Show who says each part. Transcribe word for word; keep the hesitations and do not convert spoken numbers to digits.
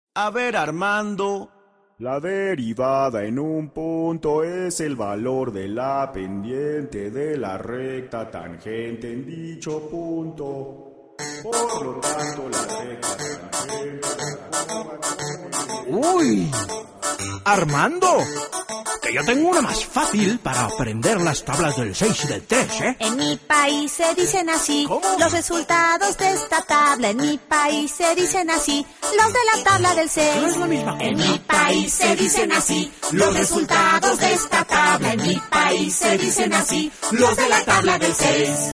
Speaker 1: A ver, Armando.
Speaker 2: La derivada en un punto es el valor de la pendiente de la recta tangente en dicho punto. Por lo tanto, la recta tangente...
Speaker 3: ¡Uy! ¡Armando! Que yo tengo una más fácil para aprender las tablas del seis y del tres, ¿eh?
Speaker 4: En mi país se dicen así.
Speaker 3: ¿Cómo?
Speaker 4: Los resultados de esta tabla. En mi país se dicen así. Los de la tabla del seis.
Speaker 3: No es la misma cosa.
Speaker 4: En mi país se dicen así. Los resultados de esta tabla. En mi país se dicen así. Los de la tabla del seis.